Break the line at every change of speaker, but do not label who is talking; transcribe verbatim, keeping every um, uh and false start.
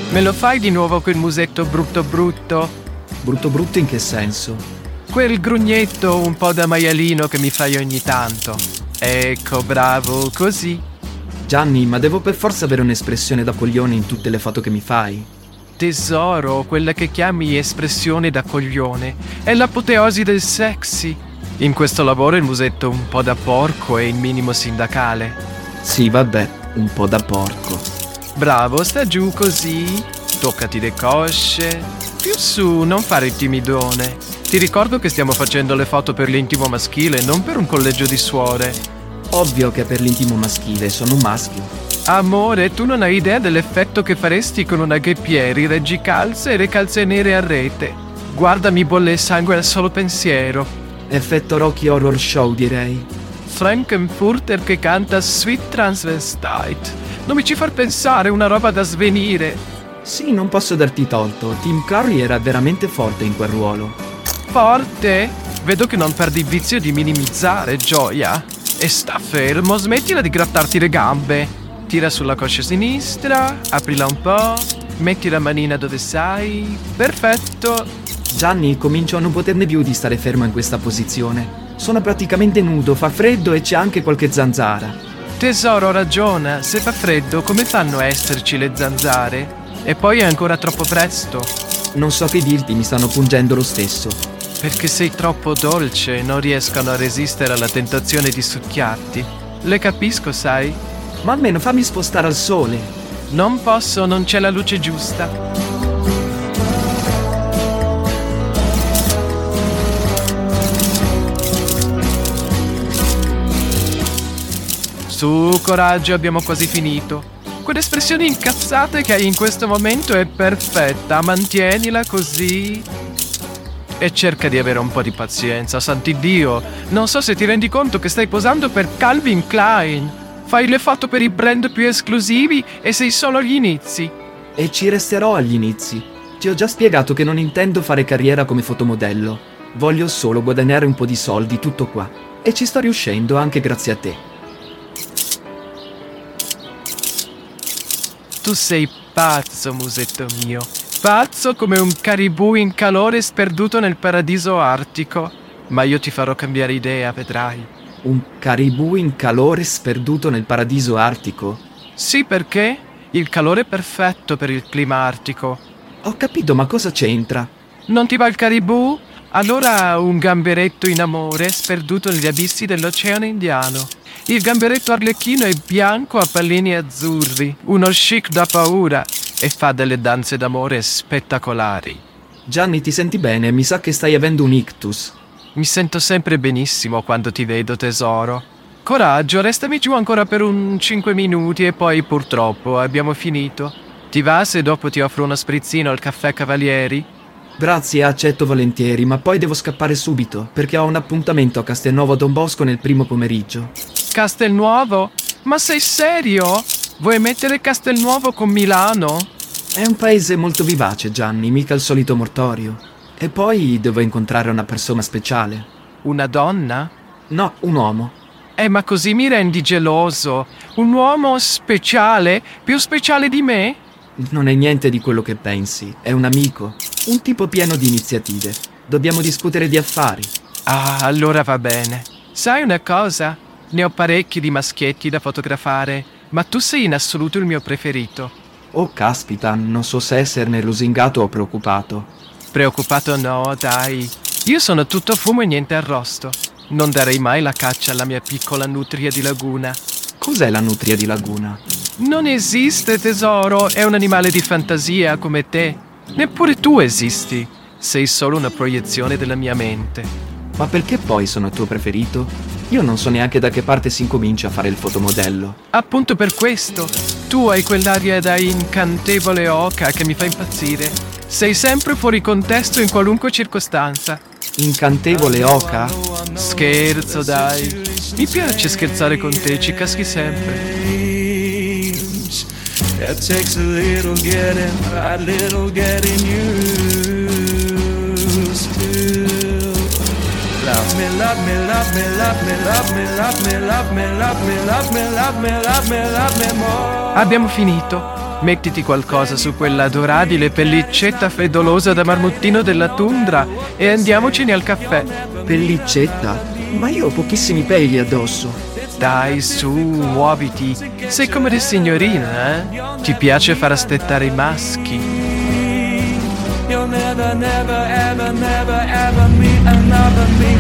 Me lo fai di nuovo quel musetto brutto brutto?
Brutto brutto in che senso?
Quel grugnetto un po' da maialino che mi fai ogni tanto. Ecco, bravo, così.
Gianni, ma devo per forza avere un'espressione da coglione in tutte le foto che mi fai?
Tesoro, quella che chiami espressione da coglione, è l'apoteosi del sexy. In questo lavoro il musetto un po' da porco è il minimo sindacale.
Sì, vabbè, un po' da porco.
Bravo, sta giù così. Toccati le cosce. Più su, non fare il timidone. Ti ricordo che stiamo facendo le foto per l'intimo maschile, non per un collegio di suore.
Ovvio che è per l'intimo maschile, sono un maschio.
Amore, tu non hai idea dell'effetto che faresti con una gheppieri, reggicalze e le calze nere a rete. Guarda, mi bolle il sangue al solo pensiero.
Effetto Rocky Horror Show, direi.
Frankenfurter che canta Sweet Transvestite. Non mi ci far pensare, una roba da svenire.
Sì, non posso darti torto. Tim Curry era veramente forte in quel ruolo.
Forte? Vedo che non perdi il vizio di minimizzare, Gioia. E sta fermo, smettila di grattarti le gambe. Tira sulla coscia sinistra, aprila un po', metti la manina dove sai. Perfetto.
Gianni, comincio a non poterne più di stare fermo in questa posizione. Sono praticamente nudo, fa freddo e c'è anche qualche zanzara.
Tesoro, ragiona, se fa freddo come fanno a esserci le zanzare? E poi è ancora troppo presto.
Non so che dirti, mi stanno pungendo lo stesso.
Perché sei troppo dolce e non riescono a resistere alla tentazione di succhiarti. Le capisco, sai?
Ma almeno fammi spostare al sole.
Non posso, non c'è la luce giusta. Su, coraggio, abbiamo quasi finito. Quell'espressione incazzata che hai in questo momento è perfetta. Mantienila così. E cerca di avere un po' di pazienza, sant'Iddio. Non so se ti rendi conto che stai posando per Calvin Klein. Fai le foto per i brand più esclusivi e sei solo agli inizi.
E ci resterò agli inizi. Ti ho già spiegato che non intendo fare carriera come fotomodello. Voglio solo guadagnare un po' di soldi, tutto qua. E ci sto riuscendo anche grazie a te.
Tu sei pazzo, musetto mio. Pazzo come un caribou in calore sperduto nel paradiso artico. Ma io ti farò cambiare idea, vedrai.
Un caribou in calore sperduto nel paradiso artico?
Sì, perché? Il calore è perfetto per il clima artico.
Ho capito, ma cosa c'entra?
Non ti va il caribou? Allora un gamberetto in amore sperduto negli abissi dell'Oceano Indiano. Il gamberetto arlecchino è bianco a pallini azzurri, uno chic da paura e fa delle danze d'amore spettacolari.
Gianni, ti senti bene? Mi sa che stai avendo un ictus.
Mi sento sempre benissimo quando ti vedo, tesoro. Coraggio, restami giù ancora per un cinque minuti e poi purtroppo abbiamo finito. Ti va se dopo ti offro uno sprizzino al caffè Cavalieri?
Grazie, accetto volentieri, ma poi devo scappare subito, perché ho un appuntamento a Castelnuovo Don Bosco nel primo pomeriggio.
Castelnuovo? Ma sei serio? Vuoi mettere Castelnuovo con Milano?
È un paese molto vivace, Gianni, mica il solito mortorio. E poi devo incontrare una persona speciale.
Una donna?
No, un uomo.
Eh, ma così mi rendi geloso. Un uomo speciale? Più speciale di me?
Non è niente di quello che pensi. È un amico. Un tipo pieno di iniziative. Dobbiamo discutere di affari.
Ah, allora va bene. Sai una cosa? Ne ho parecchi di maschietti da fotografare, ma tu sei in assoluto il mio preferito.
Oh, caspita, non so se esserne lusingato o preoccupato.
Preoccupato no, dai. Io sono tutto fumo e niente arrosto. Non darei mai la caccia alla mia piccola nutria di laguna.
Cos'è la nutria di laguna?
Non esiste, tesoro, è un animale di fantasia come te. Neppure tu esisti. Sei solo una proiezione della mia mente.
Ma perché poi sono il tuo preferito? Io non so neanche da che parte si incomincia a fare il fotomodello.
Appunto per questo. Tu hai quell'aria da incantevole oca che mi fa impazzire. Sei sempre fuori contesto in qualunque circostanza.
Incantevole oca?
Scherzo, dai. Mi piace scherzare con te, ci caschi sempre. That takes a little getting, a little getting used to. Love me, love me, love me, love me, love me, love me, love me, love me, love me, love me, love me, love me more. Abbiamo finito. Mettiti qualcosa su quella adorabile pellicetta freddolosa da marmottino della tundra e andiamocene al caffè.
Pellicetta? Ma io ho pochissimi peli addosso.
Dai, su, muoviti. Sei come le signorine, eh? Ti piace far aspettare i maschi.
You'll never, never, ever, never, ever meet another me.